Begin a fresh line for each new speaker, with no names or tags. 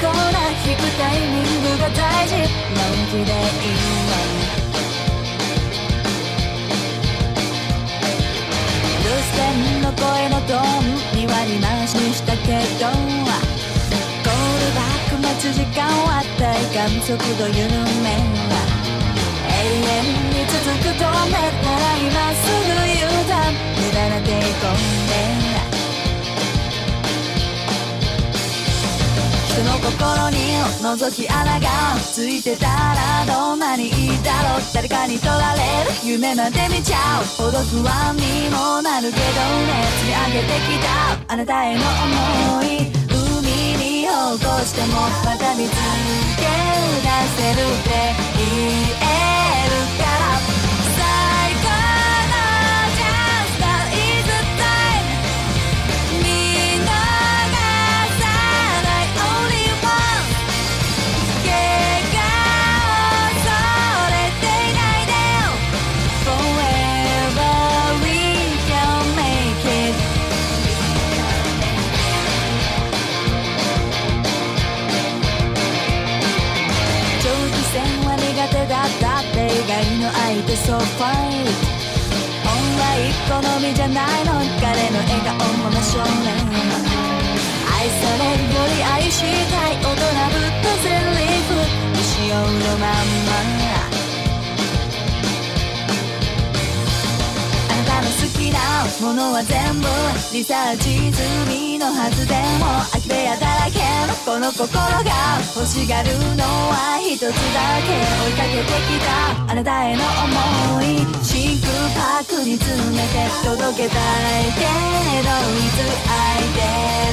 コーナー引くタイミングが大事。のんきでいいわ。留守電の声のトーン2割増しにしたけど、コールバック待つ時間は体感速度緩め、永遠に続く止めなら今すぐ U ターン、無駄な抵抗で人の心に覗き穴がついてたらどんなにいいだろう。誰かに取られる夢まで見ちゃうほど不安にもなるけどね、積み上げてきたあなたへの思い、海に落としてもまた見つけ出せるって言えるから、最高のチャンスだ is the time、 見逃さない only one、 怪我を恐れていないでよ forever we can make it。 長期戦は苦手だったって意外の相手 so fine、 本来好みじゃないの彼の笑顔も真正面、愛されるより愛したい大人ぶったセリフ未使用のまんま、あなたの好きなものは全部リサーチ済みのはずでも、空き部屋だらけのこの心が欲しがるのは一つだけ、追いかけてきたあなたへの思い、真空パックに詰めて届けたいけどいつ相手